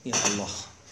يا الله.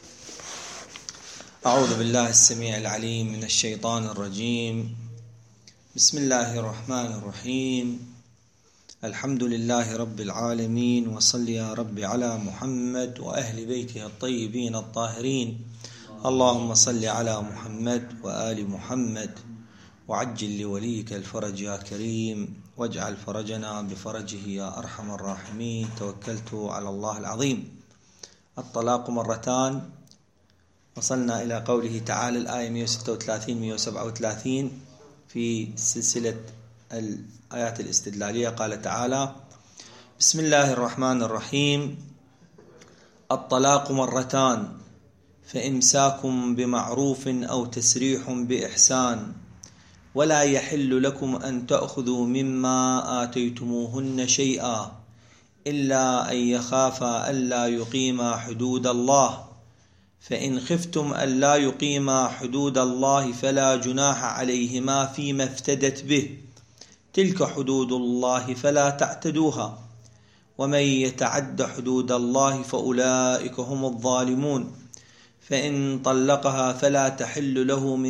أعوذ بالله السميع العليم من الشيطان الرجيم. بسم الله الرحمن الرحيم. الحمد لله رب العالمين، وصل يا رب على محمد وأهل بيته الطيبين الطاهرين. اللهم صل على محمد وآل محمد، وعجل لوليك الفرج يا كريم، واجعل فرجنا بفرجه يا أرحم الراحمين. توكلت على الله العظيم. الطلاق مرتان. وصلنا إلى قوله تعالى الآية 136-137 في سلسلة الآيات الاستدلالية. قال تعالى: بسم الله الرحمن الرحيم. الطلاق مرتان، فإمساك بمعروف أو تسريح بإحسان، ولا يحل لكم أن تأخذوا مما آتيتموهن شيئا إلا أن يخافا ألا يقيما حدود الله، فإن خفتم ألا يقيما حدود الله فلا جناح عليهما فيما افتدت به، تلك حدود الله فلا تعتدوها، ومن يتعد حدود الله فأولئك هم الظالمون. فإن طلقها فلا تحل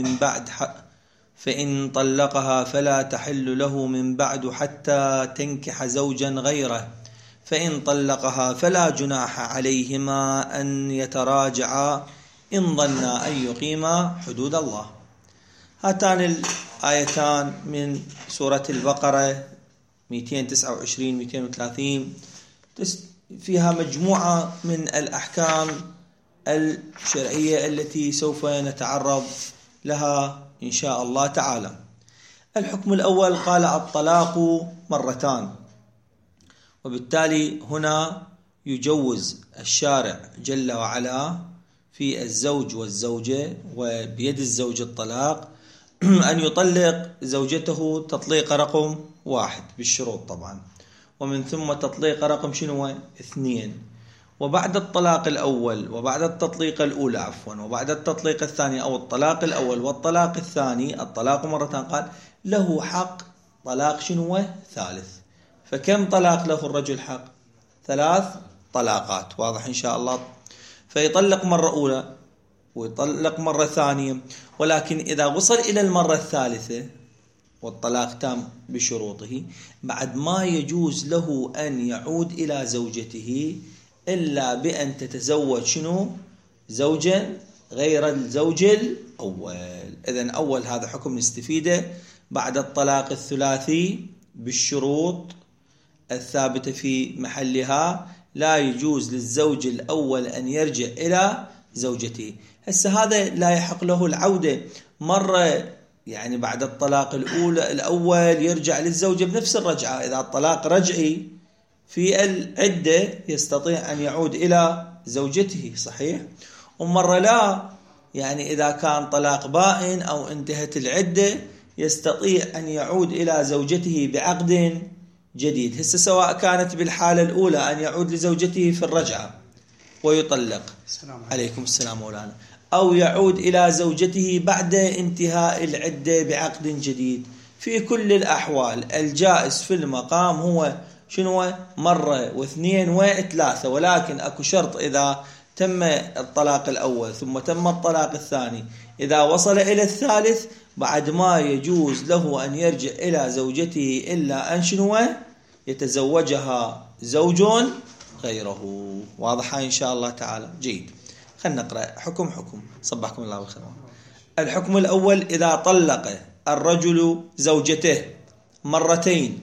له من بعد حتى تنكح زوجا غيره، فإن طلقها فلا جناح عليهما أن يتراجعا إن ظنا أن يقيما حدود الله. هاتان الآيتان من سورة البقرة 229-230 فيها مجموعة من الأحكام الشرعية التي سوف نتعرض لها إن شاء الله تعالى. الحكم الأول قال: الطلاق مرتان، وبالتالي هنا يجوز الشارع جل وعلا في الزوج والزوجة وبيد الزوج الطلاق أن يطلق زوجته تطليق رقم 1 بالشروط طبعا، ومن ثم تطليق رقم 2، وبعد الطلاق الأول وبعد التطليق الأولى وبعد التطليق الثاني أو الطلاق الأول والطلاق الثاني، الطلاق مرتان، قال له حق طلاق ثالث. فكم طلاق له الرجل حق؟ 3 طلاقات. واضح إن شاء الله. فيطلق مرة أولى ويطلق مرة ثانية، ولكن إذا وصل إلى المرة الثالثة والطلاق تام بشروطه، بعد ما يجوز له أن يعود إلى زوجته إلا بأن تتزوج زوجا غير الزوج الأول. إذن أول هذا حكم نستفيده: بعد الطلاق الثلاثي بالشروط الثابتة في محلها لا يجوز للزوج الأول أن يرجع إلى زوجته. هسه هذا لا يحق له العودة مرة، يعني بعد الطلاق الأول يرجع للزوجة بنفس الرجعة. إذا الطلاق رجعي في العدة يستطيع أن يعود إلى زوجته، صحيح؟ ومرة لا، يعني إذا كان طلاق بائن أو انتهت العدة يستطيع أن يعود إلى زوجته بعقد جديد. هسه سواء كانت بالحالة الأولى أن يعود لزوجته في الرجعة ويطلق، عليكم السلام مولانا، أو يعود إلى زوجته بعد انتهاء العدة بعقد جديد. في كل الأحوال الجائز في المقام هو مرة واثنين وثلاثة، ولكن أكو شرط: إذا تم الطلاق الأول ثم تم الطلاق الثاني، إذا وصل إلى الثالث بعد ما يجوز له أن يرجع إلى زوجته إلا أن يتزوجها زوج غيره. واضحة إن شاء الله تعالى. جيد، خلنا نقرأ حكم. صبحكم الله بالخير. الحكم الأول: إذا طلق الرجل زوجته مرتين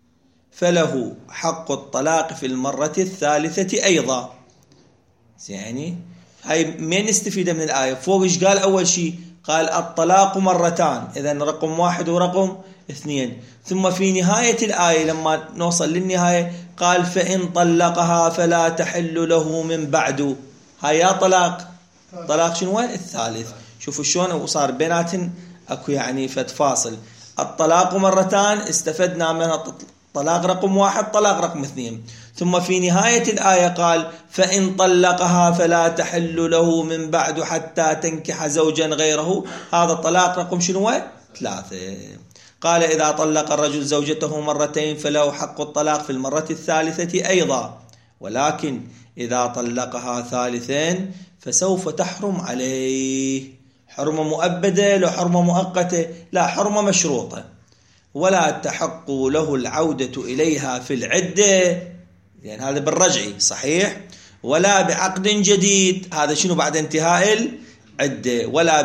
فله حق الطلاق في المرة الثالثة أيضا. يعني هاي من نستفيد من الآية؟ فوق إيش قال أول شيء؟ قال الطلاق مرتان، إذن رقم 1 ورقم 2. ثم في نهاية الآية لما نوصل للنهاية قال: فإن طلقها فلا تحل له من بعد. هاي يا طلاق الثالث. شوفوا شلون صار بيناتن أكو يعني فاصل. الطلاق مرتان استفدنا منها طلاق رقم 1 طلاق رقم 2. ثم في نهاية الآية قال: فإن طلقها فلا تحل له من بعد حتى تنكح زوجا غيره. هذا الطلاق رقم 3. قال: إذا طلق الرجل زوجته مرتين فله حق الطلاق في المرة الثالثة أيضا، ولكن إذا طلقها ثالثين فسوف تحرم عليه حرمة مؤبدة، لو حرمة مؤقتة، لا حرمة مشروطة. ولا تحق له العودة إليها في العدة، يعني هذا بالرجعي صحيح، ولا بعقد جديد، هذا شنو بعد انتهاء العدة، ولا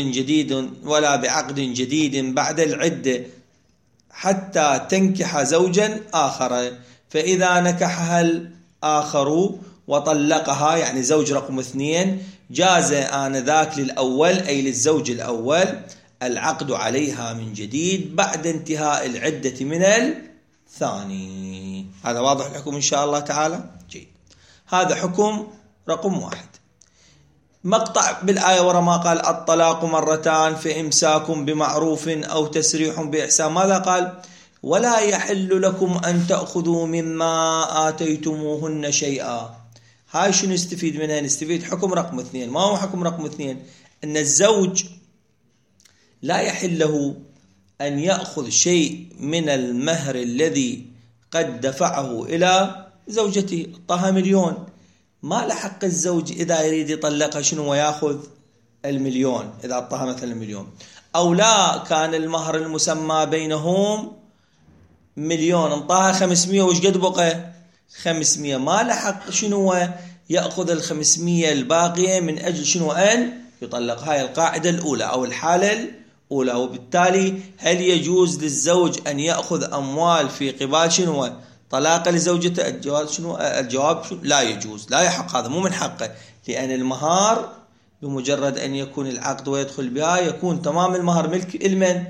بعقد جديد بعد العدة حتى تنكح زوجا آخر. فإذا نكحها الآخر وطلقها، يعني زوج رقم 2، جاز آنذاك للأول أي للزوج الأول العقد عليها من جديد بعد انتهاء العدة من الثاني. هذا واضح الحكم إن شاء الله تعالى؟ جيد. هذا حكم رقم 1. مقطع بالآية ورا ما قال الطلاق مرتان فإمساك بمعروف أو تسريح بإحسان، ماذا قال؟ ولا يحل لكم أن تأخذوا مما آتيتموهن شيئا. هاي شنو نستفيد منها؟ نستفيد حكم رقم 2. ما هو حكم رقم 2؟ أن الزوج لا يحل له أن يأخذ شيء من المهر الذي قد دفعه إلى زوجته. طها 1,000,000، ما لحق الزوج إذا يريد يطلقها شنو ويأخذ 1,000,000 إذا أعطاها مثلا 1,000,000، أو لا كان المهر المسمى بينهم 1,000,000 انطاها 500 وش قد بقى 500، ما لحق شنو يأخذ 500 الباقية من أجل شنو أن يطلق. هاي القاعدة الأولى أو الحالة الأولى. وبالتالي هل يجوز للزوج أن يأخذ أموال في قبال شنو طلاق لزوجته؟ الجواب شنو؟ لا يجوز، لا يحق، هذا مو من حقه، لأن المهار بمجرد أن يكون العقد ويدخل بها يكون تمام المهر ملك المن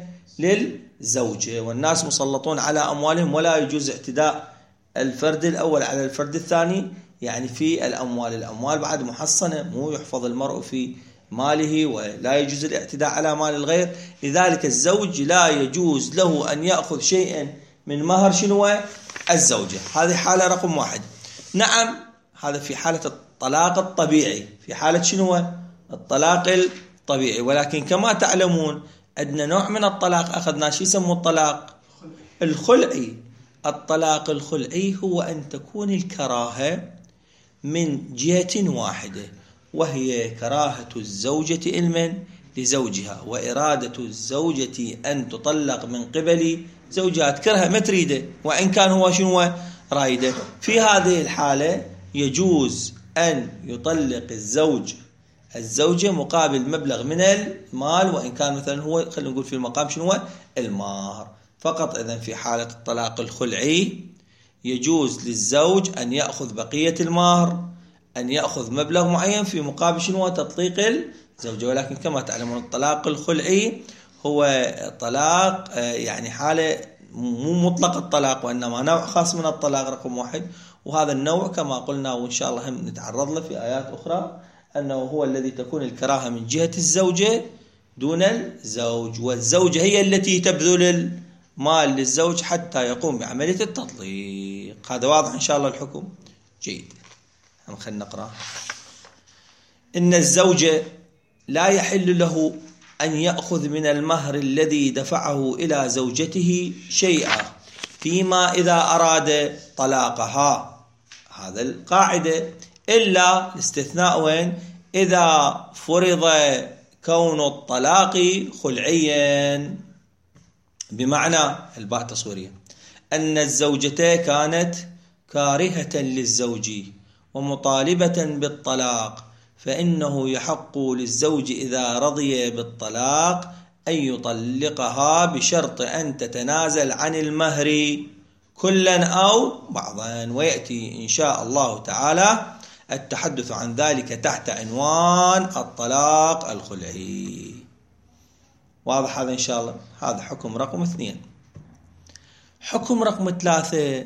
للزوجة، والناس مسلطون على أموالهم، ولا يجوز اعتداء الفرد الأول على الفرد الثاني يعني في الأموال بعد محصنة، مو يحفظ المرء في ماله ولا يجوز الاعتداء على مال الغير. لذلك الزوج لا يجوز له أن يأخذ شيئا من مهر شنو الزوجة. هذه حالة رقم 1. نعم، هذا في حالة الطلاق الطبيعي، في حالة شنو الطلاق الطبيعي. ولكن كما تعلمون عندنا نوع من الطلاق أخذناه، شو يسموه الطلاق الخلعي. الطلاق الخلعي هو أن تكون الكراهة من جهة واحدة، وهي كراهة الزوجة المن لزوجها، وإرادة الزوجة أن تطلق من قبل زوجها، تكرهها ما تريده وإن كان هو شنو رايده. في هذه الحالة يجوز أن يطلق الزوج الزوجة مقابل مبلغ من المال، وإن كان مثلا هو خلينا نقول في المقام شنو المهر فقط. إذن في حالة الطلاق الخلعي يجوز للزوج أن يأخذ بقية المهر، أن يأخذ مبلغ معين في مقابل شنو تطليق الزوجة. ولكن كما تعلمون الطلاق الخلعي هو طلاق يعني حالة مو مطلق الطلاق، وإنما نوع خاص من الطلاق رقم 1. وهذا النوع كما قلنا وإن شاء الله هم نتعرض له في آيات أخرى، أنه هو الذي تكون الكراهة من جهة الزوجة دون الزوج، والزوجة هي التي تبذل المال للزوج حتى يقوم بعملية التطليق. هذا واضح إن شاء الله الحكم؟ جيد. خلينا نقرأ. إن الزوجة لا يحل له أن يأخذ من المهر الذي دفعه إلى زوجته شيئا فيما إذا أراد طلاقها، هذا القاعدة، إلا الاستثناء وين؟ إذا فرض كون الطلاق خلعيا، بمعنى الباء تصويرية أن الزوجة كانت كارهة للزوج ومطالبة بالطلاق، فإنه يحق للزوج إذا رضي بالطلاق أن يطلقها بشرط أن تتنازل عن المهر كلا أو بعضا. ويأتي إن شاء الله تعالى التحدث عن ذلك تحت عنوان الطلاق الخلعي. واضح هذا إن شاء الله؟ هذا حكم رقم 2. حكم رقم 3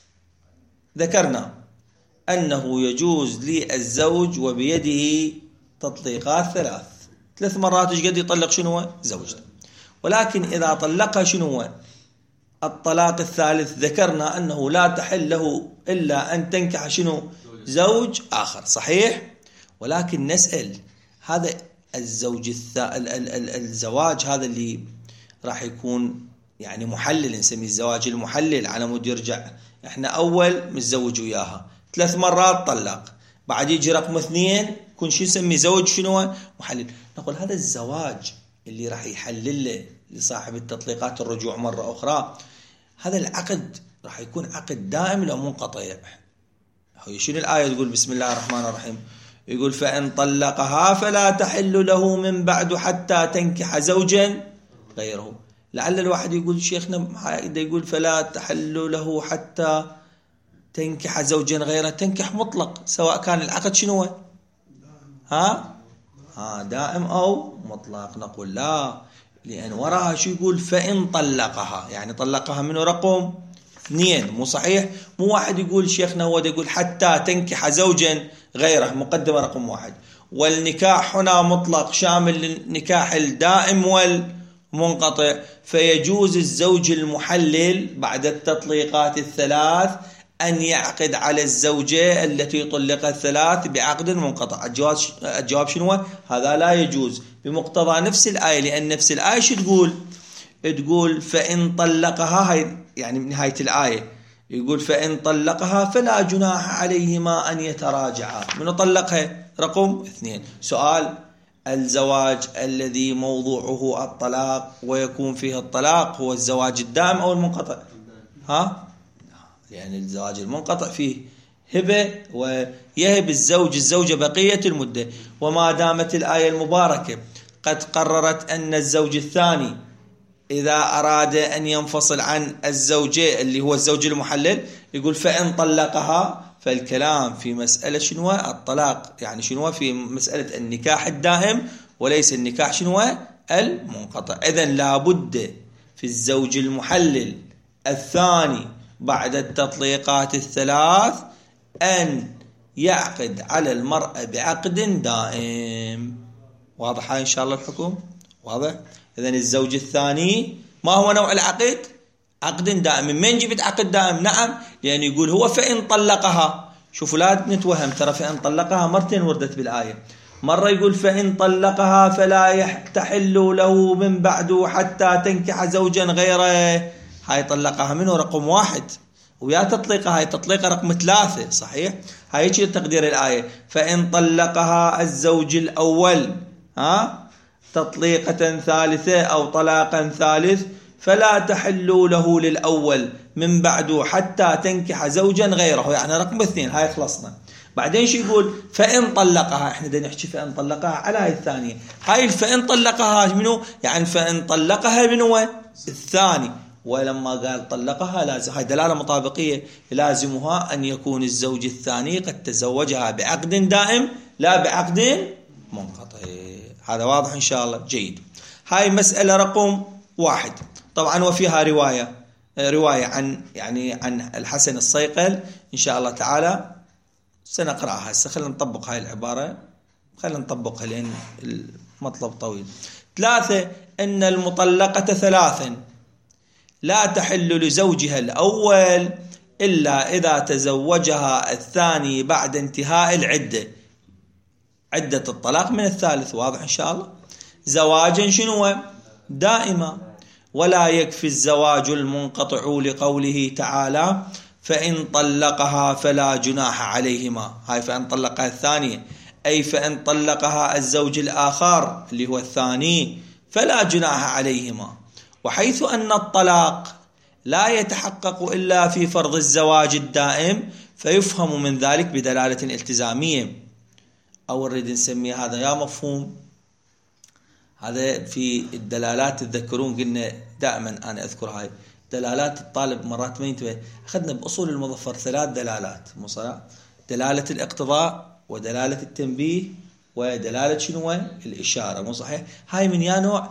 ذكرنا أنه يجوز للزوج وبيده تطليقات 3 مرات ايش قد يطلق شنو زوجته، ولكن إذا طلقها شنو الطلاق الثالث ذكرنا أنه لا تحل له إلا أن تنكح شنو زوج آخر، صحيح؟ ولكن نسأل هذا الزوج الزواج هذا اللي راح يكون يعني محلل، نسميه الزواج المحلل على مود يرجع، احنا أول متزوج وياها 3 مرات طلق، بعد يجي رقم 2 كن شو نسمي زوج شنو محلل. نقول هذا الزواج اللي راح يحلل له لصاحب التطليقات الرجوع مرة أخرى، هذا العقد راح يكون عقد دائم لو منقطع. هو شنو الآية تقول؟ بسم الله الرحمن الرحيم، يقول فإن طلقها فلا تحل له من بعد حتى تنكح زوجا غيره. لعل الواحد يقول شيخنا يقول فلا تحل له حتى تنكح زوجا غيره، تنكح مطلق سواء كان العقد شنو دائم أو مطلق. نقول لا، لأن وراها شو يقول؟ فإن طلقها، يعني طلقها منه رقم 2، مو صحيح؟ مو واحد يقول شيخنا هو يقول حتى تنكح زوجا غيره، مقدمة رقم 1. والنكاح هنا مطلق شامل للنكاح الدائم والمنقطع، فيجوز الزوج المحلل بعد التطليقات الثلاث أن يعقد على الزوجة التي طلقت 3 بعقد منقطع. الجواب شنو؟ هذا لا يجوز بمقتضى نفس الآية، لأن نفس الآية شو تقول؟ تقول فإن طلقها، هاي يعني من نهاية الآية يقول فإن طلقها فلا جناح عليهما أن يتراجعا. من طلقها؟ رقم 2. سؤال: الزواج الذي موضوعه الطلاق ويكون فيه الطلاق هو الزواج الدائم أو المنقطع؟ يعني الزواج المنقطع فيه هبة ويهب الزوجة بقية المدة. وما دامت الآية المباركة قد قررت أن الزوج الثاني إذا أراد أن ينفصل عن الزوجة اللي هو الزوج المحلل يقول فإن طلقها، فالكلام في مسألة شنو؟ الطلاق، يعني شنو؟ في مسألة النكاح الدائم وليس النكاح شنو؟ المنقطع. إذن لابد في الزوج المحلل الثاني بعد التطليقات الثلاث أن يعقد على المرأة بعقد دائم. واضح إن شاء الله الحكم؟ واضح؟ إذن الزوج الثاني ما هو نوع العقد؟ عقد دائم. من جبت عقد دائم؟ نعم، لأن يقول هو فإن طلقها. شوفوا لا نتوهم، ترى فإن طلقها مرتين وردت بالآية. مرة يقول فإن طلقها فلا تحل له من بعد حتى تنكح زوجا غيره، هاي طلقها منه رقم 1، ويا تطليقها هاي تطليقها رقم 3. صحيح؟ هاي شيء تقدير الآية. فإن طلقها الزوج الأول تطليقة ثالثة أو طلاقا ثالث فلا تحل له للأول من بعد حتى تنكح زوجا غيره، يعني رقم 2. هاي خلصنا. بعدين شو يقول؟ فإن طلقها، احنا بدنا نحكي فإن طلقها على هاي الثانية. هاي فإن طلقها منو؟ يعني فإن طلقها منو؟ الثاني. ولما قال طلقها لازم، هاي دلالة مطابقية، لازمها أن يكون الزوج الثاني قد تزوجها بعقد دائم لا بعقد منقطع. هذا واضح إن شاء الله؟ جيد. هاي مسألة رقم 1. طبعا وفيها رواية عن الحسن الصيقل إن شاء الله تعالى سنقرأها هسه. خلينا نطبق هاي العبارة، خلينا نطبقها لأن المطلب طويل. 3. أن المطلقة 3 لا تحل لزوجها الأول إلا إذا تزوجها الثاني بعد انتهاء عدة الطلاق من الثالث. واضح إن شاء الله؟ زواجا شنو؟ دائما. ولا يكفي الزواج المنقطع لقوله تعالى فإن طلقها فلا جناح عليهما. هاي فإن طلقها الثانية، أي فإن طلقها الزوج الآخر اللي هو الثاني فلا جناح عليهما. وحيث أن الطلاق لا يتحقق إلا في فرض الزواج الدائم فيفهم من ذلك بدلالة التزامية، أو نريد نسميه هذا يا مفهوم. هذا في الدلالات، تذكرون قلنا دائما أنا أذكر هاي دلالات الطالب مرات ما ينتبه. أخذنا بأصول المظفر 3 دلالات مصرع: دلالة الاقتضاء ودلالة التنبيه ودلالة شنو؟ الإشارة. مو صحيح؟ هاي من يا نوع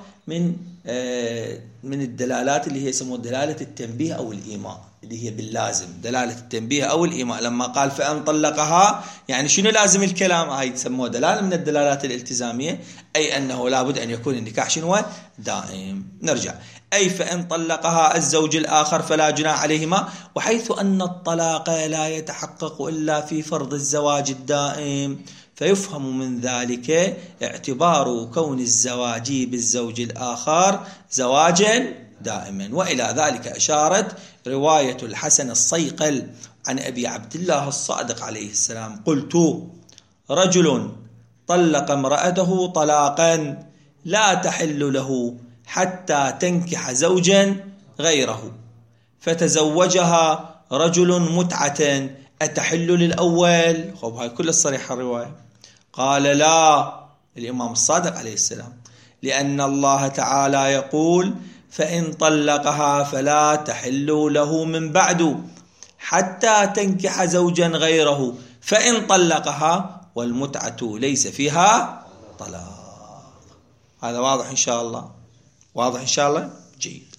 من الدلالات اللي هي يسموها دلالة التنبيه أو الإيماء، اللي هي باللازم دلالة التنبيه أو الإيماء. لما قال فإن طلقها يعني شنو لازم الكلام؟ هاي تسموها دلالة من الدلالات الالتزامية، أي أنه لابد أن يكون النكاح شنو؟ دائم. نرجع: أي فإن طلقها الزوج الآخر فلا جناح عليهما. وحيث أن الطلاق لا يتحقق إلا في فرض الزواج الدائم فيفهم من ذلك اعتبار كون الزواج بالزوج الآخر زواجا دائما. وإلى ذلك أشارت رواية الحسن الصيقل عن أبي عبد الله الصادق عليه السلام: قلت رجل طلق امرأته طلاقا لا تحل له حتى تنكح زوجا غيره فتزوجها رجل متعة أتحل للأول؟ خب هاي كل الصريحة الرواية. قال لا، الإمام الصادق عليه السلام، لأن الله تعالى يقول فإن طلقها فلا تحل له من بعد حتى تنكح زوجا غيره فإن طلقها والمتعة ليس فيها طلاق. هذا واضح إن شاء الله؟ واضح إن شاء الله؟ جيد.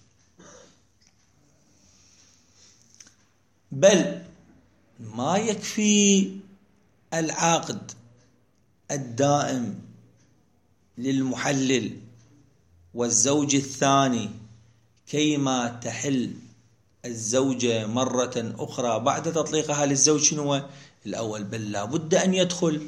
بل ما يكفي العقد الدائم للمحلل والزوج الثاني كيما تحل الزوجة مرة أخرى بعد تطليقها للزوج شنو الأول، بل لابد أن يدخل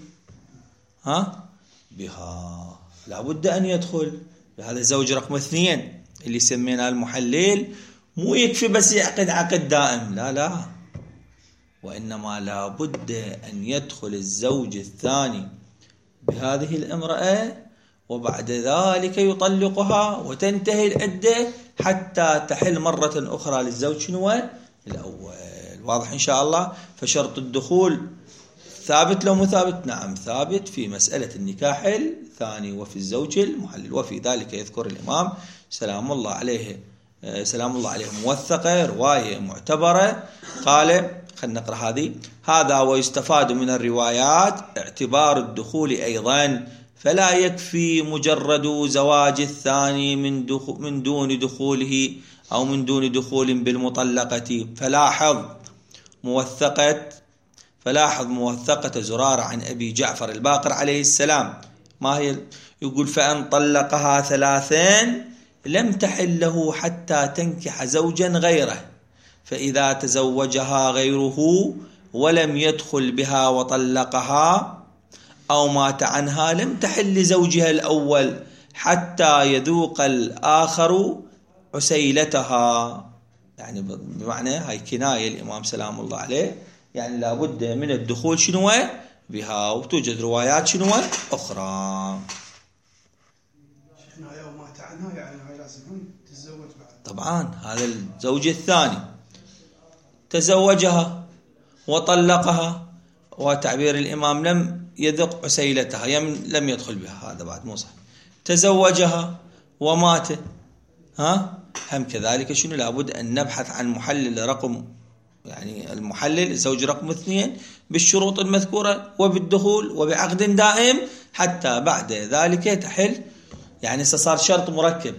بها، لابد أن يدخل بهذا الزوج رقم 2 اللي سميناه المحلل. مو يكفي بس يعقد عقد دائم، لا، وإنما لابد أن يدخل الزوج الثاني بهذه الامرأة وبعد ذلك يطلقها وتنتهي العدة حتى تحل مرة أخرى للزوج شنو الأول. واضح إن شاء الله؟ فشرط الدخول ثابت لو مو ثابت؟ نعم ثابت في مسألة النكاح الثاني وفي الزوج المحلل. وفي ذلك يذكر الإمام سلام الله عليه موثقة رواية معتبرة. قال خلينا نقرأ هذه: هذا ويستفاد من الروايات اعتبار الدخول أيضا، فلا يكفي مجرد زواج الثاني من دون دخوله أو من دون دخول بالمطلقة. فلاحظ موثقة زرارة عن أبي جعفر الباقر عليه السلام ما هي؟ يقول فإن طلقها 3 لم تحل له حتى تنكح زوجا غيره، فإذا تزوجها غيره ولم يدخل بها وطلقها أو مات عنها لم تحل لزوجها الأول حتى يذوق الآخر عسيلتها. يعني بمعنى هاي كناية الإمام سلام الله عليه، يعني لابد من الدخول شنو بها. وتوجد روايات شنو أخرى. شيخنا يوم مات عنها يعني هاي لازم تتزوج بعد. طبعا هذا الزوج الثاني تزوجها وطلقها وتعبير الإمام لم يذق عسيلتها، لم يدخل بها، هذا بعد مو صح. تزوجها ومات هم كذلك شنو لابد أن نبحث عن محلل رقم، يعني المحلل الزوج رقم 2 بالشروط المذكورة وبالدخول وبعقد دائم حتى بعد ذلك تحل. يعني صار شرط مركب،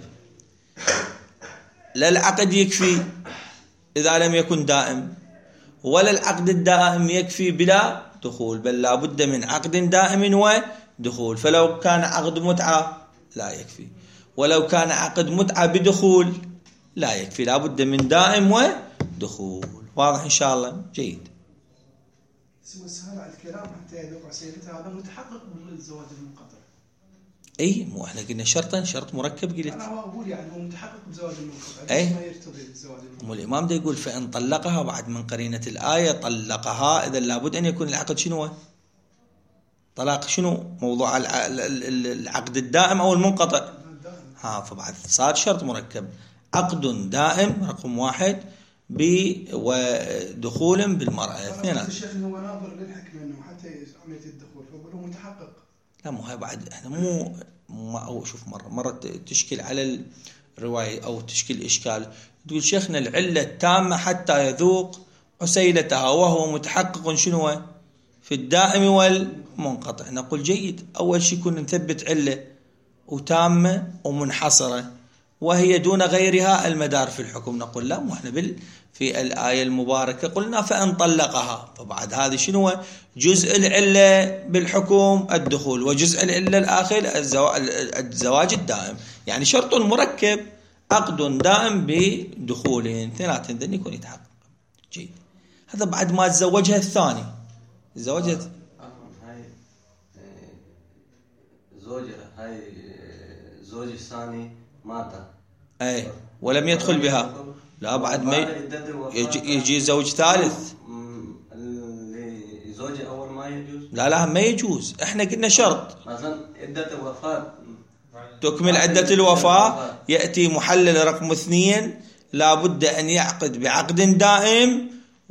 لا العقد يكفي إذا لم يكن دائم ولا العقد الدائم يكفي بلا دخول، بل لا بد من عقد دائم ودخول. فلو كان عقد متعة لا يكفي، ولو كان عقد متعة بدخول لا يكفي، لا بد من دائم ودخول. واضح إن شاء الله؟ جيد. سوى السهل على الكلام حتى يذوق عسيلته، هذا متحقق بالزواج المنقطع. اي مو احنا قلنا شرط مركب قلت. انا اقول يعني هو متحقق بزواج المنقطع، ما يرتضي بالزواج المنقطع. مو الامام ده يقول فان طلقها بعد من قرينه الايه طلقها، اذا لابد ان يكون العقد شنو؟ طلاق شنو؟ موضوع العقد الدائم او المنقطع. فبعد صار شرط مركب، عقد دائم رقم 1 ودخول بالمرأة 2. الشيخ هو ناظر للحكمة انه حتى عملية الدخول، فبقول هو متحقق. لا مو هاي بعد احنا مو أو شوف مرة تشكل على الرواية أو تشكل إشكال. تقول شيخنا العلة التامة حتى يذوق عسيلتها وهو متحقق شنو في الدائم والمنقطع. نقول جيد، أول شيء كنا نثبت علة وتامة ومنحصرة وهي دون غيرها المدار في الحكم. نقول لا، مو احنا في الآية المباركة قلنا فإن طلقها، فبعد هذه شنو جزء العلة بالحكم الدخول، وجزء العلة الآخر الزواج الدائم. يعني شرط مركب عقد دائم بدخول 3 يكون يتحقق. جيد. هذا بعد ما تزوجها الثاني، تزوجت هاي زوج الثاني مات ولم يدخل بها، لا بعد ما يجي زوج ثالث. زوج أول ما يجوز لا ما يجوز. احنا قلنا شرط مثلا عدة الوفاة، تكمل عدة الوفاة، يأتي محلل رقم 2 لا بد أن يعقد بعقد دائم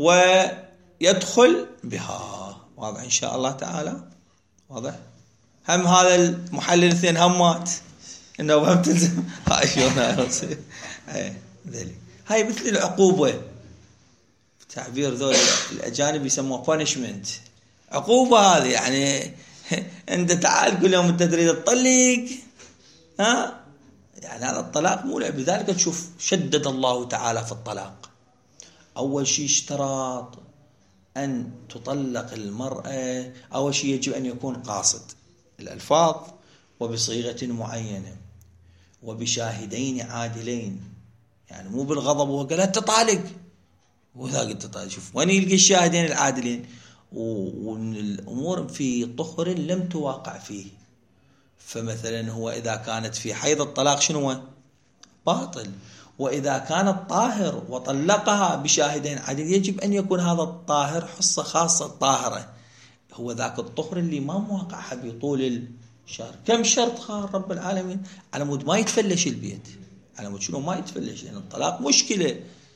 ويدخل بها. واضح إن شاء الله تعالى؟ واضح؟ هم هذا المحلل 2 هم مات إنه هم تلزم هاي شلون يصير. هاي مثل العقوبة، تعبير ذول الأجانب يسموه punishment، عقوبة هذه. يعني أنت تعال قل لهم أنت تريد تطلق، ها يعني هذا الطلاق مو لعب. بذلك تشوف شدد الله تعالى في الطلاق. أول شيء اشتراط أن تطلق المرأة، أول شيء يجب أن يكون قاصد الألفاظ وبصيغة معينة وبشاهدين عادلين، يعني مو بالغضب وهو قال أنت طالق وذا قلت طالق. شوف وين يلقي الشاهدين العادلين، وأن الأمور في طهر لم تواقع فيه. فمثلا هو إذا كانت في حيض الطلاق شنو باطل، وإذا كانت طاهر وطلقها بشاهدين عادل يجب أن يكون هذا الطاهر حصة خاصة طاهرة، هو ذاك الطهر اللي ما مواقعها بطول الشهر. كم شرط قال رب العالمين على مود ما يتفلش البيت، على مود شنو ما يتفلش، لأن الطلاق مشكلة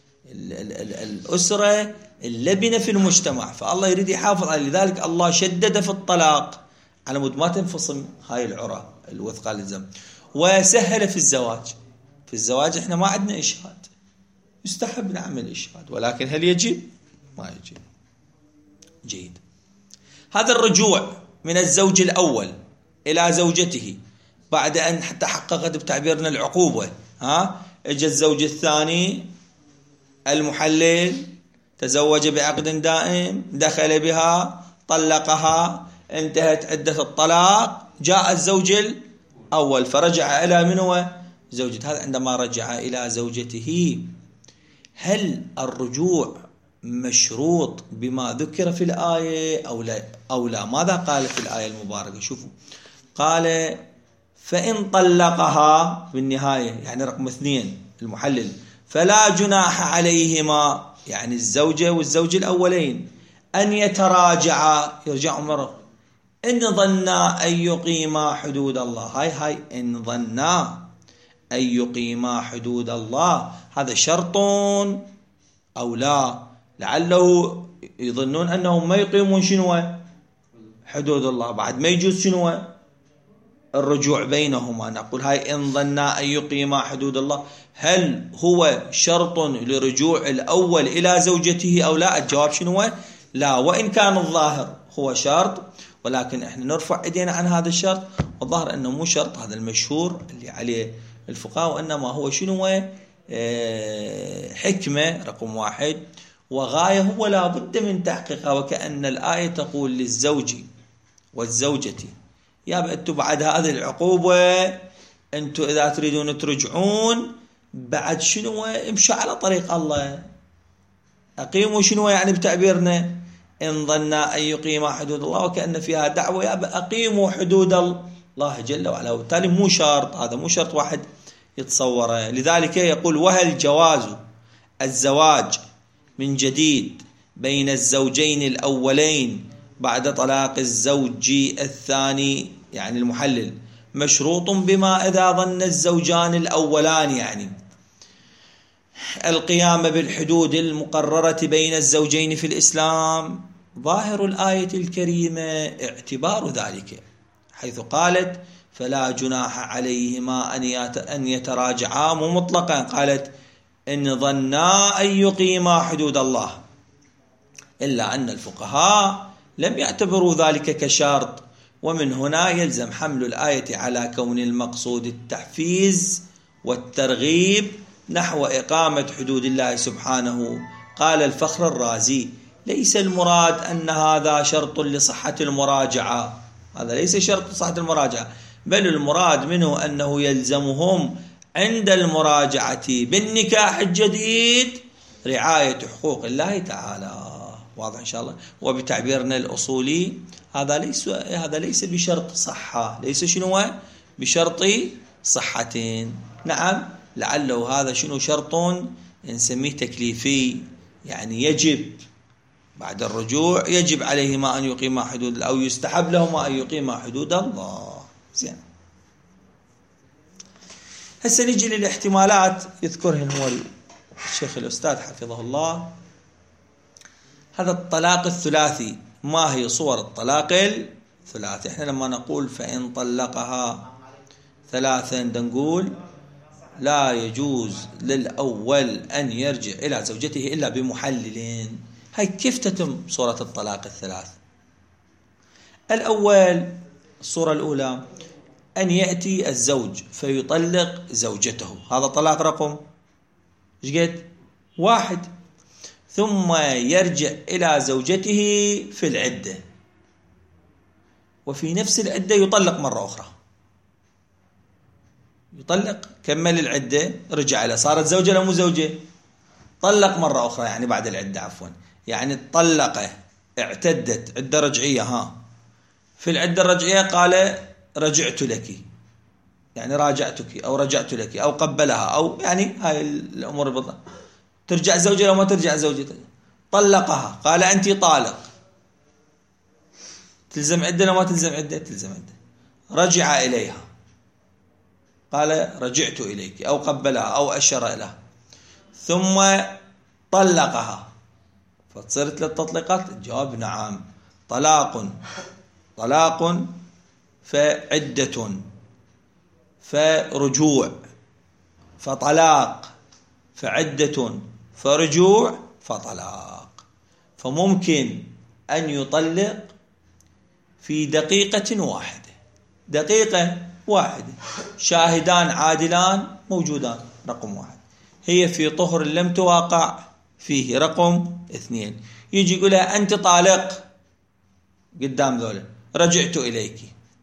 الأسرة اللبنة في المجتمع، فالله يريد يحافظ على. لذلك الله شدد في الطلاق على مود ما تنفصل هاي العرى الوثقة للزم. وسهل في الزواج. في الزواج احنا ما عندنا إشهاد، يستحب نعمل إشهاد، ولكن هل يجب؟ ما يجب. جيد. هذا الرجوع من الزوج الأول إلى زوجته بعد أن تحققت بتعبيرنا العقوبة، اجى الزوج الثاني المحلل، تزوج بعقد دائم، دخل بها، طلقها، انتهت عدة الطلاق، جاء الزوج الأول فرجع إلى من هو زوجته. هذا عندما رجع إلى زوجته، هل الرجوع مشروط بما ذكر في الآية أو لا؟ ماذا قال في الآية المباركة؟ شوفوا، قال فإن طلقها بالنهاية، يعني رقم 2 المحلل، فلا جناح عليهما، يعني الزوجة والزوج الأولين، أن يتراجعا، يرجعوا مرة، إن ظنا أن يقيما حدود الله. هاي إن ظنا أن يقيما حدود الله، هذا شرط أو لا؟ لعله يظنون أنهم ما يقيمون شنو حدود الله، بعد ما يجوز شنو الرجوع بينهما. نقول هاي إن ظنا أن يقيما حدود الله، هل هو شرط لرجوع الأول إلى زوجته أو لا؟ الجواب شنو لا. وإن كان الظاهر هو شرط، ولكن احنا نرفع ايدينا عن هذا الشرط، والظاهر انه مو شرط، هذا المشهور اللي عليه الفقهاء، وانما هو شنو حكمة رقم 1 وغاية هو لا بد من تحقيقها. وكأن الآية تقول للزوج والزوجة يا أنتوا بعد هذه العقوبة أنتوا إذا تريدون ترجعون بعد شنو امشوا على طريق الله، أقيموا شنو يعني بتعبيرنا إن ظنا أن يقيما حدود الله، وكأن فيها دعوة يا أقيموا حدود الله جل وعلا. وبالتالي مو شرط، هذا مو شرط واحد يتصوره. لذلك يقول وهل جواز الزواج من جديد بين الزوجين الأولين بعد طلاق الزوج الثاني، يعني المحلل، مشروط بما إذا ظن الزوجان الأولان، يعني القيام بالحدود المقررة بين الزوجين في الإسلام. ظاهر الآية الكريمة اعتبار ذلك، حيث قالت فلا جناح عليهما أن يتراجعا مطلقا، قالت إن ظنا أن يقيما حدود الله، إلا أن الفقهاء لم يعتبروا ذلك كشرط. ومن هنا يلزم حمل الآية على كون المقصود التحفيز والترغيب نحو إقامة حدود الله سبحانه. قال الفخر الرازي ليس المراد أن هذا شرط لصحة المراجعة، هذا ليس شرط لصحة المراجعة، بل المراد منه أنه يلزمهم عند المراجعة بالنكاح الجديد رعاية حقوق الله تعالى. واضح إن شاء الله. وبتعبيرنا الأصولي هذا ليس بشرط صحة، ليس شنو بشرط صحة. نعم لعله هذا شنو شرط نسميه تكليفي، يعني يجب بعد الرجوع يجب عليهما أن يقيما حدود، أو يستحب لهما أن يقيما حدود الله. زين، هسه نجي للاحتمالات يذكرهن هو الشيخ الأستاذ حفظه الله. هذا الطلاق الثلاثي، ما هي صور الطلاق الثلاثي؟ احنا لما نقول فإن طلقها ثلاثا نقول لا يجوز للأول أن يرجع إلى زوجته إلا بمحللين. هاي كيف تتم صورة الطلاق الثلاث؟ الأول، الصورة الأولى أن يأتي الزوج فيطلق زوجته، هذا طلاق رقم قد 1، ثم يرجع إلى زوجته في العدة، وفي نفس العدة يطلق مرة أخرى، يطلق، كمل العدة، رجع إلى، صارت زوجة لا مو زوجة، طلق مرة أخرى، يعني بعد العدة عفوا، يعني طلقه، اعتدت عدة رجعية، في العدة الرجعية قال رجعت لك، يعني راجعتك أو رجعت لك أو قبلها، أو يعني هاي الأمور بالضبط. ترجع زوجة لو ما ترجع زوجته، طلقها قال أنت طالق، تلزم عدة لو ما تلزم عدة؟ تلزم عدة. رجع إليها قال رجعت إليك أو قبلها أو أشر إليها، ثم طلقها، فتصير 3 تطليقات. الجواب نعم، طلاق فعدة فرجوع فطلاق فعدة فرجوع فطلاق. فممكن أن يطلق في دقيقة واحدة، شاهدان عادلان موجودان، رقم 1، هي في طهر لم تواقع فيه، رقم 2، يجي يقولها أنت طالق قدام ذولا، رجعت إليك،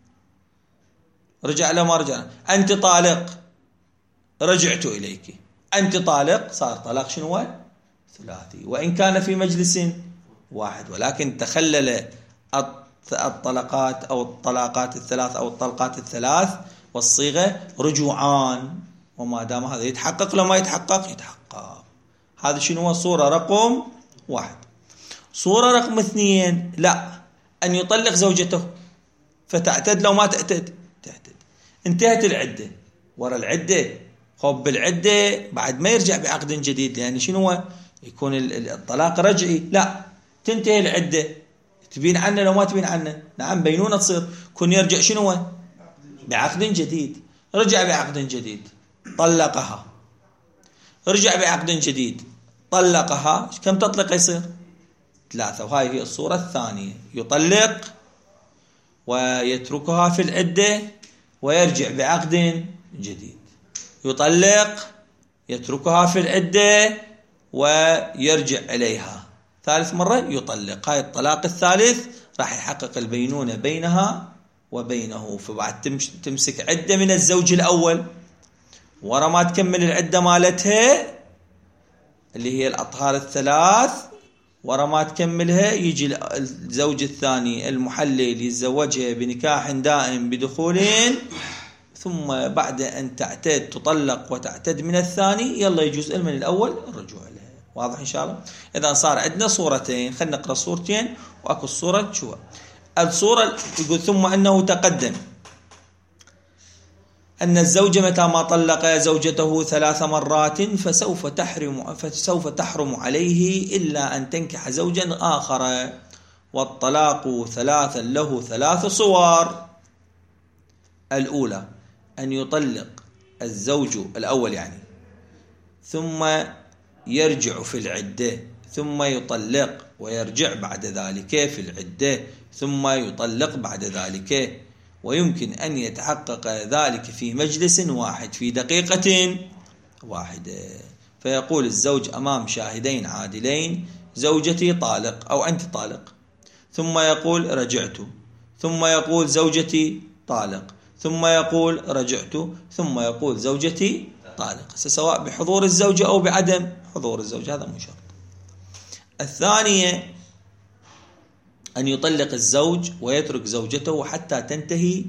رجع لا ما رجع، أنت طالق، رجعت إليك، أنت طالق، صار طلاق شنو؟ ثلاثي، وإن كان في مجلس واحد، ولكن تخلل الطلقات أو الطلاقات الثلاث أو الطلقات الثلاث والصيغة رجوعان، وما دام هذا يتحقق لما يتحقق. هذا شنو؟ صورة رقم 1. صورة رقم 2، لا، أن يطلق زوجته فتعتد لو ما تعتد، انتهت العدة، ورا العدة خب بالعدة بعد ما يرجع بعقد جديد، يعني شنو يكون الطلاق رجعي، لا، تنتهي العدة، تبين عنه لو ما تبين عنه، نعم بينونة تصير، كون يرجع شنو بعقد جديد، رجع بعقد جديد طلقها، رجع بعقد جديد طلقها، كم تطلق يصير؟ 3. وهاي هي الصورة الثانية، يطلق ويتركها في العدة ويرجع بعقد جديد، يطلق يتركها في العدة ويرجع إليها 3 مرة يطلق. هاي الطلاق الثالث راح يحقق البينونة بينها وبينه، فبعد تمسك عدة من الزوج الأول، ورا ما تكمل العدة مالتها اللي هي الأطهار الثلاث، ورا ما تكملها يجي الزوج الثاني المحلل يتزوجها بنكاح دائم بدخولين، ثم بعد أن تعتد تطلق وتعتد من الثاني، يلا يجوز من الأول الرجوع لها. واضح إن شاء الله؟ إذا صار عندنا صورتين، خلينا نقرأ صورتين وأكو الصورة شو الصورة. يقول ثم أنه تقدم أن الزوج متى ما طلق زوجته 3 مرات فسوف تحرم عليه إلا أن تنكح زوجا آخر، والطلاق 3 له 3 صور. الأولى أن يطلق الزوج الأول يعني، ثم يرجع في العدة، ثم يطلق ويرجع بعد ذلك في العدة، ثم يطلق بعد ذلك، ويمكن أن يتحقق ذلك في مجلس واحد في دقيقة واحدة. فيقول الزوج أمام شاهدين عادلين زوجتي طالق أو أنت طالق، ثم يقول رجعت، ثم يقول زوجتي طالق، ثم يقول رجعت، ثم يقول زوجتي طالق، سواء بحضور الزوجة أو بعدم حضور الزوجة، هذا مو شرط. الثانية أن يطلق الزوج ويترك زوجته حتى تنتهي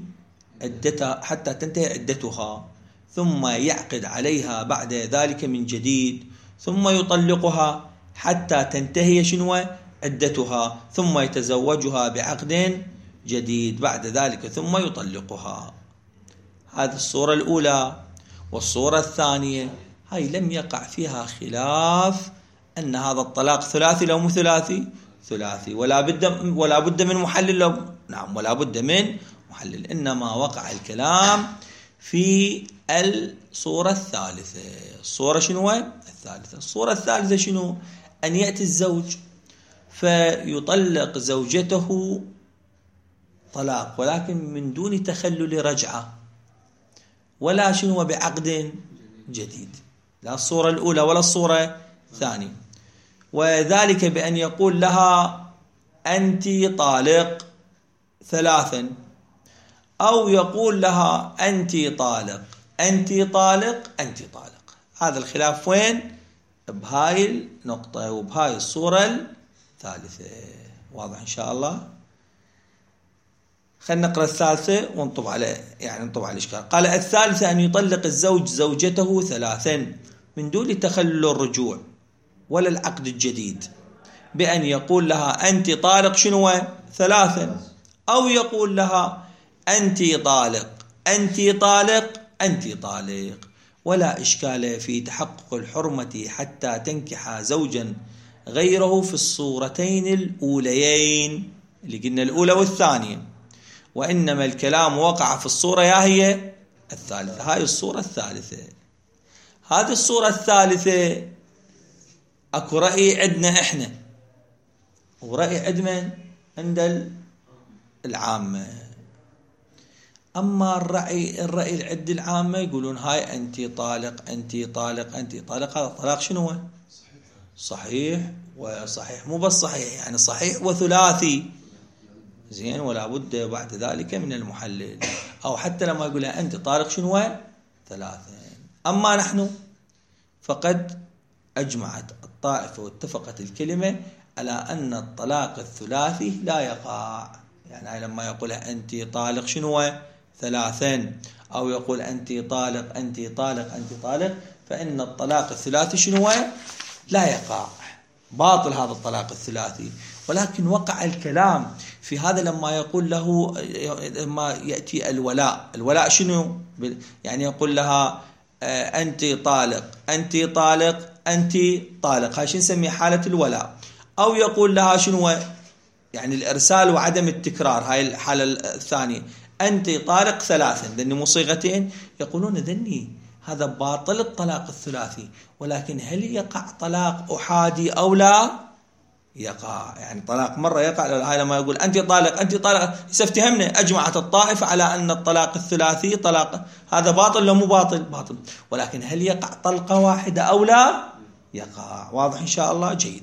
عدتها، ثم يعقد عليها بعد ذلك من جديد، ثم يطلقها حتى تنتهي شنو عدتها ثم يتزوجها بعقد جديد بعد ذلك ثم يطلقها. هذه الصورة الأولى. والصورة الثانية هاي لم يقع فيها خلاف أن هذا الطلاق ثلاثي لو مو ثلاثي، ثلاثي، ولا بد من محلل لو نعم ولا بد من محلل، إنما وقع الكلام في الصورة الثالثة. الصورة شنو؟ الثالثة. الصورة الثالثة شنو؟ أن يأتي الزوج فيطلق زوجته طلاق ولكن من دون تخلل رجعة ولا شنو بعقد جديد، لا الصورة الأولى ولا الصورة الثانية. وذلك بأن يقول لها أنت طالق ثلاثا، أو يقول لها أنت طالق أنت طالق أنت طالق. هذا الخلاف وين؟ بهاي النقطة وبهاي الصورة الثالثة. واضح إن شاء الله؟ خلينا نقرأ الثالثة ونطب على نطب على الإشكال. قال الثالثة أن يطلق الزوج زوجته ثلاثا من دون تخلل الرجوع ولا العقد الجديد، بأن يقول لها أنت طالق شنو ثلاثا، أو يقول لها أنت طالق أنت طالق أنت طالق، ولا إشكال في تحقق الحرمة حتى تنكح زوجا غيره في الصورتين الأوليين اللي قلنا الأولى والثانية، وإنما الكلام وقع في الصورة هي الثالثة. هاي الصورة الثالثة. هذه الصورة الثالثة أكو رأي عندنا إحنا ورأي عندنا عند العامة. أما الرأي العد العامة يقولون هاي أنت طالق أنت طالق أنت طالق. هذا الطلاق شنو؟ صحيح وصحيح، مو بس صحيح يعني صحيح وثلاثي زين، ولا بد بعد ذلك من المحلل. أو حتى لما يقول أنت طالق شنو ثلاثة. أما نحن فقد أجمعت الطائفة واتفقت الكلمة على أن الطلاق الثلاثي لا يقع. يعني لما يقول أنت طالق شنو ثلاثا، أو يقول أنت طالق أنت طالق أنت طالق، فإن الطلاق الثلاثي شنو لا يقع، باطل هذا الطلاق الثلاثي. ولكن وقع الكلام في هذا لما يقول له، لما يأتي الولاء شنو؟ يعني يقول لها أنت طالق أنت طالق أنت طالق، هاي شو نسميه حالة الولاء. أو يقول لها شنو يعني الإرسال وعدم التكرار، هاي الحالة الثانية، أنت طالق ثلاثا، ذني مصيغتين. يقولون ذني هذا باطل الطلاق الثلاثي، ولكن هل يقع طلاق أحادي أو لا يقع؟ يعني طلاق مرة يقع. هاي لما يقول أنت طالق أنت طالق يستفتهمنا. أجمعت الطائفة على أن الطلاق الثلاثي طلاق هذا باطل لو مو باطل؟ باطل. ولكن هل يقع طلقة واحدة أو لا يقع؟ واضح إن شاء الله؟ جيد.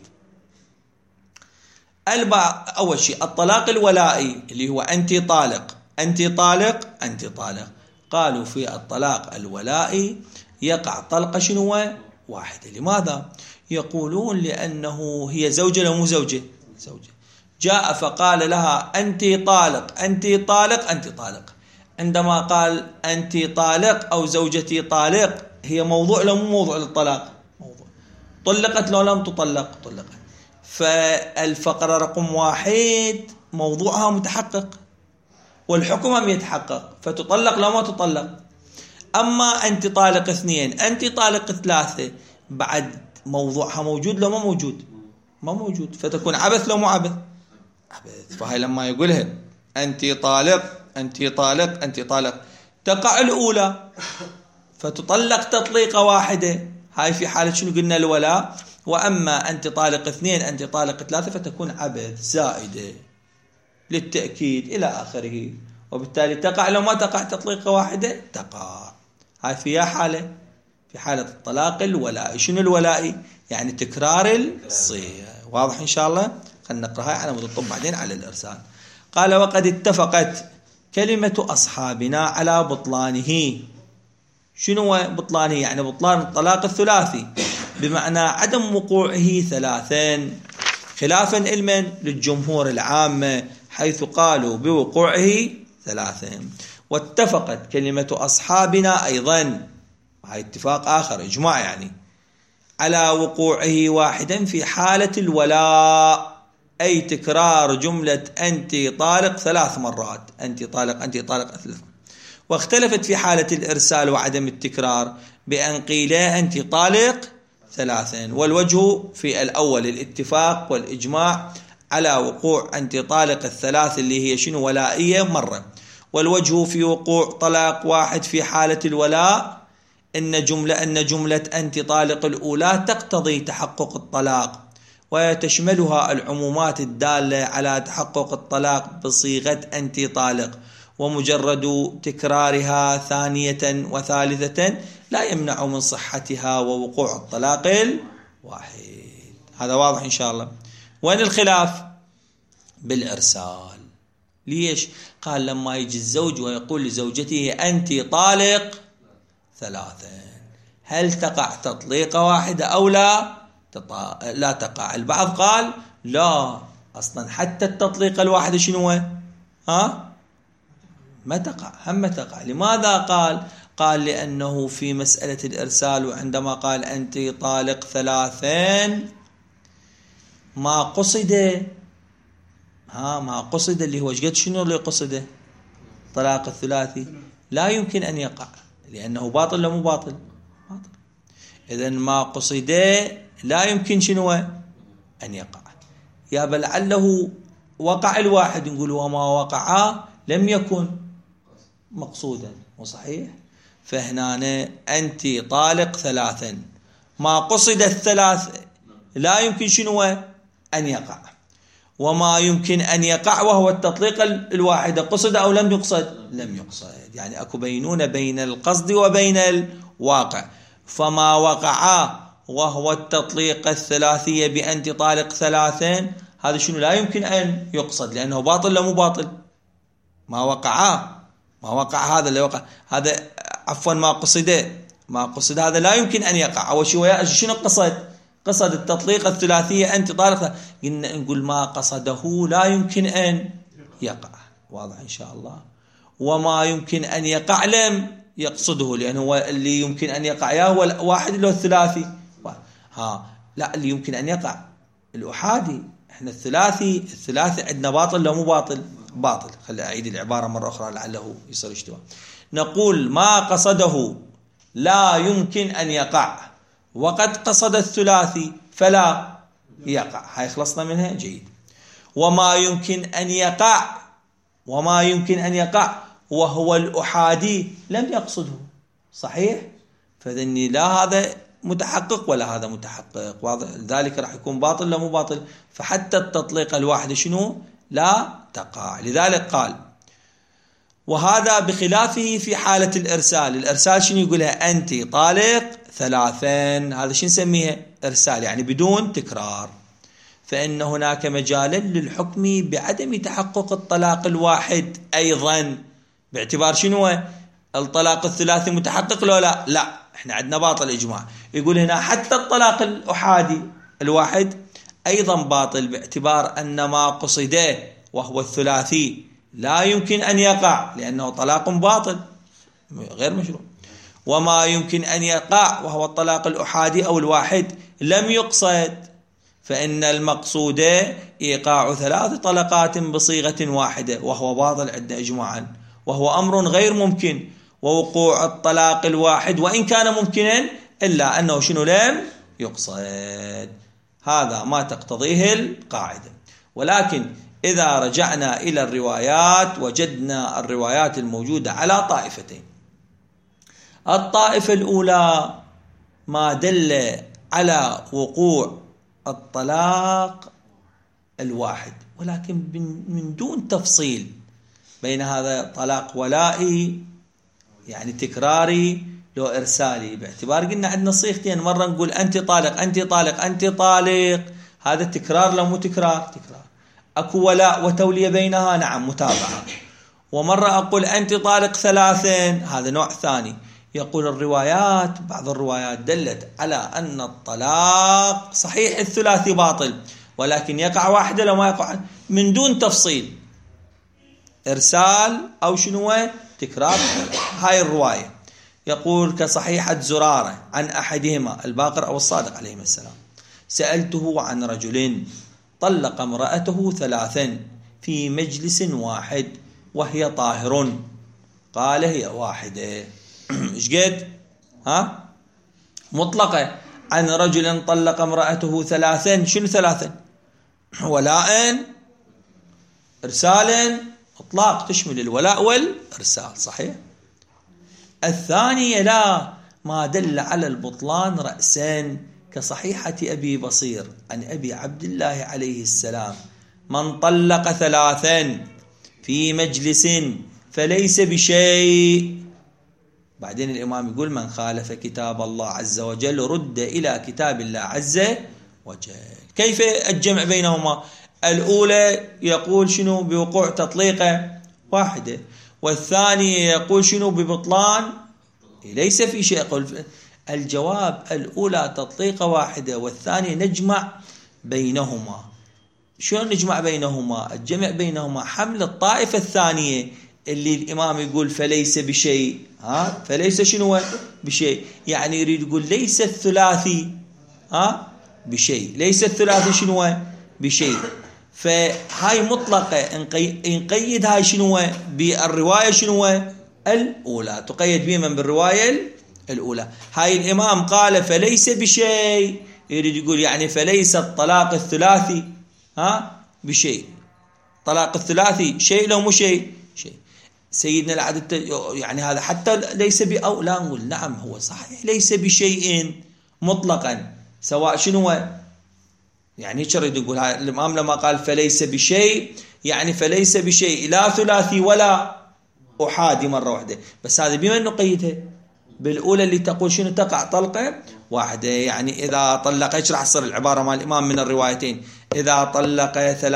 أول شيء الطلاق الولائي اللي هو أنت طالق أنت طالق أنت طالق. قالوا في الطلاق الولائي يقع طلقة شنو واحدة. لماذا؟ يقولون لأنه هي زوجة لو مو زوجة؟ زوجة. جاء فقال لها أنت طالق أنت طالق أنت طالق. عندما قال أنت طالق أو زوجتي طالق، هي موضوع لو مو موضوع للطلاق؟ موضوع. طلقت لو لم تطلق؟ طلقت. فالفقرة رقم 1 موضوعها متحقق والحكم هم يتحقق، فتطلق لو ما تطلق. أما أنت طالق 2 أنت طالق 3 بعد موضوعها موجود لو ما موجود؟ ما موجود، فتكون عبث لو مو عبث؟ عبث. فهي لما يقولها أنت طالق أنت طالق أنت طالق تقع الأولى فتطلق تطليقة واحدة، هاي في حالة شنو قلنا الولاء. وأما أنت طالق 2 أنت طالق 3 فتكون عبث زائدة للتأكيد إلى آخره، وبالتالي تقع لو ما تقع تطليقة واحدة تقع. هاي فيها حالة، في حالة الطلاق الولائي. شنو الولائي؟ يعني تكرار الصيغة. واضح إن شاء الله؟ خلينا نقرأها على مود الطب بعدين على الإرسال. قال وقد اتفقت كلمة أصحابنا على بطلانه. شنو بطلانه؟ يعني بطلان الطلاق الثلاثي بمعنى عدم وقوعه 3 خلافا للجمهور العامة حيث قالوا بوقوعه 3. واتفقت كلمة أصحابنا أيضا، هاي اتفاق آخر إجماع يعني، على وقوعه 1 في حالة الولاء أي تكرار جملة أنت طالق 3 مرات، أنت طالق أنت طالق 3 مرات. واختلفت في حالة الإرسال وعدم التكرار بأن قيل أنت طالق 3، والوجه في الأول الاتفاق والإجماع على وقوع أنت طالق 3 اللي هي شنو ولائية مرة، والوجه في وقوع طلاق واحد في حالة الولاء أن جملة أنت طالق الأولى تقتضي تحقق الطلاق، وتشملها العمومات الدالة على تحقق الطلاق بصيغة أنت طالق، ومجرد تكرارها ثانية وثالثة لا يمنع من صحتها ووقوع الطلاق الواحد. هذا واضح إن شاء الله. وين الخلاف؟ بالإرسال. ليش؟ قال لما يجي الزوج ويقول لزوجته أنت طالق 3، هل تقع تطليقة واحدة أو لا تقع؟ البعض قال لا، أصلا حتى التطليقة الواحدة شنو ما تقع، هم تقع. لماذا قال لأنه في مسألة الإرسال وعندما قال أنت طالق 3 ما قصد اللي هو قد شنو اللي قصده؟ طلاق الثلاثي لا يمكن أن يقع لأنه باطل ولا مو باطل؟ باطل. إذن ما قصده لا يمكن شنو أن يقع. يا بل لعله وقع الواحد، نقول وما وقع لم يكن مقصودا، وصحيح. فهنا أنت طالق 3 ما قصد 3 لا يمكن شنو أن يقع، وما يمكن أن يقع وهو التطليق الواحدة قصد أو لم يقصد؟ لم يقصد. يعني أكو بينونة بين القصد وبين الواقع. فما وقع وهو التطليق الثلاثية بأنت طالق 3 هذا شنو لا يمكن أن يقصد لأنه باطل ولا مو باطل؟ ما وقع هذا اللي وقع، هذا عفوا ما قصد هذا لا يمكن أن يقع. أول شيء شنو قصد التطليق الثلاثية أنت طالق، نقول ما قصده لا يمكن أن يقع. واضح إن شاء الله. وما يمكن أن يقع لم يقصده، لأنه اللي يمكن أن يقع يا هو الواحد اللي هو الثلاثي. لا، اللي يمكن أن يقع الأحادي. احنا الثلاثي عندنا باطل ولا مو باطل؟ باطل. خلي أعيد العبارة مرة أخرى لعله يصير اشتباه. نقول ما قصده لا يمكن أن يقع، وقد قصد الثلاثي فلا يقع. هاي خلصنا منها. جيد. وما يمكن أن يقع وهو الأحادي لم يقصده، صحيح. فذني لا هذا متحقق ولا هذا متحقق، واضح. ذلك راح يكون باطل لا مو باطل. فحتى التطليق الواحد شنو لا تقع. لذلك قال وهذا بخلافه في حالة الإرسال شنو يقولها؟ أنت طالق 3، هذا شنو نسميها؟ إرسال، يعني بدون تكرار. فإن هناك مجالا للحكم بعدم تحقق الطلاق الواحد أيضا، باعتبار شنو الطلاق الثلاثي متحقق لا احنا عندنا باطل إجماع. يقول هنا حتى الطلاق الأحادي الواحد أيضا باطل، باعتبار أن ما قصده وهو الثلاثي لا يمكن أن يقع لأنه طلاق باطل غير مشروع. وما يمكن أن يقع وهو الطلاق الأحادي أو الواحد لم يقصد، فإن المقصود إيقاع 3 طلقات بصيغة واحدة وهو باطل عندنا إجماعا، وهو أمر غير ممكن. ووقوع الطلاق الواحد وإن كان ممكنا إلا أنه شنو لم يقصد. هذا ما تقتضيه القاعدة. ولكن إذا رجعنا إلى الروايات وجدنا الروايات الموجودة على طائفتين. الطائفة الأولى ما دل على وقوع الطلاق الواحد، ولكن من دون تفصيل بين هذا طلاق ولائي يعني تكراري لو إرسالي، باعتبار قلنا عندنا صيغتين، مرة نقول أنت طالق أنت طالق أنت طالق، هذا تكرار لو مو تكرار؟ تكرار. أكو ولاء وتولية بينها، نعم متابعة. ومرة أقول أنت طالق 3، هذا نوع ثاني. يقول الروايات، بعض الروايات دلت على أن الطلاق صحيح الثلاثي باطل، ولكن يقع واحدة لو ما يقع، من دون تفصيل إرسال أو شنو تكرار. هاي الرواية يقول كصحيحة زرارة عن أحدهما الباقر أو الصادق عليهما السلام: سألته عن رجل طلق امرأته 3 في مجلس واحد وهي طاهر، قال هي واحدة. ايش قد؟ مطلقة. عن رجل طلق امرأته 3، شنو 3؟ ولاء، إرسال، إطلاق، تشمل الولاء والإرسال، صحيح. الثانية لا، ما دل على البطلان رأسا، كصحيحة أبي بصير عن أبي عبد الله عليه السلام: من طلق 3 في مجلس فليس بشيء. بعدين الإمام يقول: من خالف كتاب الله عز وجل رد إلى كتاب الله عز وجل. كيف الجمع بينهما؟ الأولى يقول شنو؟ بوقوع تطليقة واحدة، والثانية يقول شنو؟ ببطلان ليس في شيء. الجواب: الأولى تطليقة واحدة والثانية نجمع بينهما. شلون نجمع بينهما؟ الجمع بينهما حمل الطائفة الثانية اللي الإمام يقول فليس بشيء. فليس شنو بشيء؟ يعني يريد يقول ليس الثلاثي بشيء، ليس الثلاثي شنو بشيء. فهاي مطلقة، نقيد هاي شنو بالرواية شنو الأولى، تقيد بمن بالرواية الأولى. هاي الإمام قال فليس بشيء، يريد يقول يعني فليس الطلاق الثلاثي بشيء. طلاق الثلاثي شيء لو مو شيء؟ شيء. سيدنا العدد يعني هذا حتى ليس أو لا نقول نعم هو صحيح ليس بشيء مطلقا، سواء شنو يعني. يريد يقول الإمام لما قال فليس بشيء يعني فليس بشيء لا ثلاثي ولا أحادي مرة واحدة. بس هذا بما نقيدها بالأولى اللي تقول شنو؟ تقع طلقة واحدة. يعني إذا طلق، ايش راح تصير العبارة مال الإمام من الروايتين؟ إذا طلق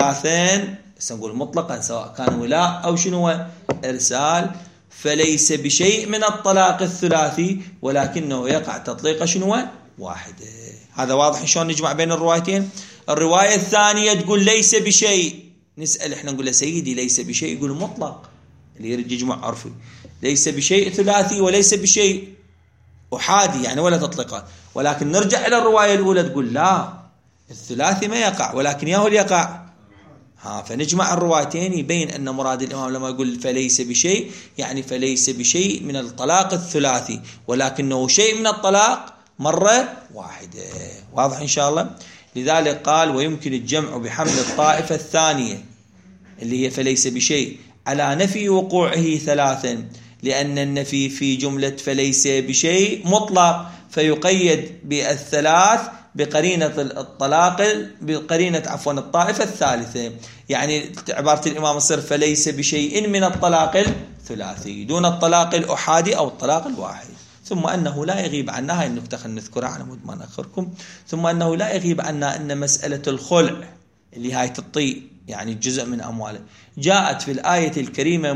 3 سنقول مطلقا سواء كان ولاء أو شنو إرسال، فليس بشيء من الطلاق الثلاثي ولكنه يقع تطليق شنو واحدة. هذا واضح شلون نجمع بين الروايتين. الرواية الثانية تقول ليس بشيء، نسأل احنا نقول له سيدي ليس بشيء، يقول مطلق، اللي يريد يجمع عرفي. ليس بشيء ثلاثي وليس بشيء أحادي يعني ولا تطلقات. ولكن نرجع إلى الرواية الأولى تقول لا، الثلاثي ما يقع ولكن ياهو يقع. فنجمع الروايتين يبين أن مراد الإمام لما يقول فليس بشيء يعني فليس بشيء من الطلاق الثلاثي ولكنه شيء من الطلاق مرة واحدة. واضح إن شاء الله. لذلك قال ويمكن الجمع بحمل الطائفة الثانية اللي هي فليس بشيء على نفي وقوعه 3، لأن النفي في جملة فليس بشيء مطلق، فيقيد بالثلاث بقرينة الطلاق، بقرينة الطائفة الثالثة. يعني عبارة الإمام الصر فليس بشيء من الطلاق الثلاثي دون الطلاق الأحادي أو الطلاق الواحد. ثم أنه لا يغيب عنا، هاي النكتة خلينا نذكرها على مود ما نأخركم. ثم أنه لا يغيب عنا أن مسألة الخلع اللي هاي تطي يعني جزء من أمواله جاءت في الآية الكريمة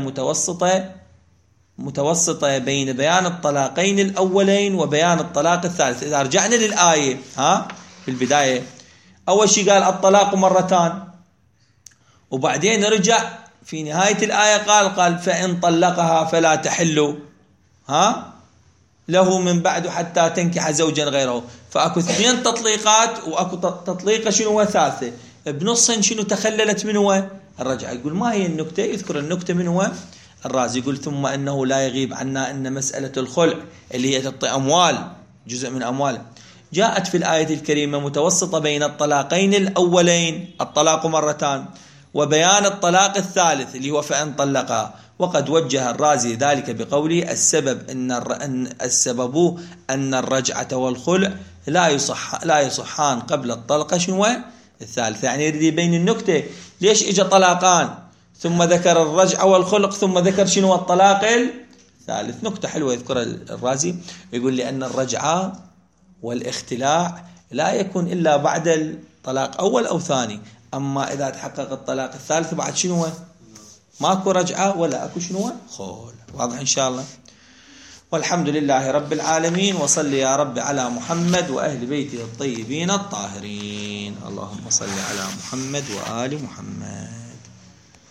متوسطة بين بيان الطلاقين الأولين وبيان الطلاق الثالث. إذا رجعنا للآية في البداية أول شيء قال الطلاق 2 وبعدين رجع في نهاية الآية قال فإن طلقها فلا تحل له من بعد حتى تنكح زوجا غيره. فأكو 2 تطليقات وأكو تطليقة شنو ثالثة بنصهن شنو تخللت منه الرجعة. يقول ما هي النكتة؟ يذكر النكتة منه الرازي. يقول ثم أنه لا يغيب عنا أن مسألة الخلع اللي هي تعطي أموال جزء من أمواله جاءت في الآية الكريمة متوسطة بين الطلاقين الأولين الطلاق 2 وبيان الطلاق الثالث اللي هو فإن طلقها. وقد وجه الرازي ذلك بقوله السبب أن الرجعة والخلع لا يصحان قبل الطلقة شنو الثالث. يعني يريد يبين النكتة ليش اجى طلاقان ثم ذكر الرجعة والخلق ثم ذكر شنو الطلاق الثالث. نكتة حلوة يذكر الرازي، يقول لأن الرجعة والاختلاع لا يكون إلا بعد الطلاق أول أو ثاني، أما إذا تحقق الطلاق الثالث بعد شنو ماكو رجعة ولا أكو شنو خول. واضح إن شاء الله. والحمد لله رب العالمين، وصل يا رب على محمد وأهل بيته الطيبين الطاهرين. اللهم صل على محمد وآل محمد.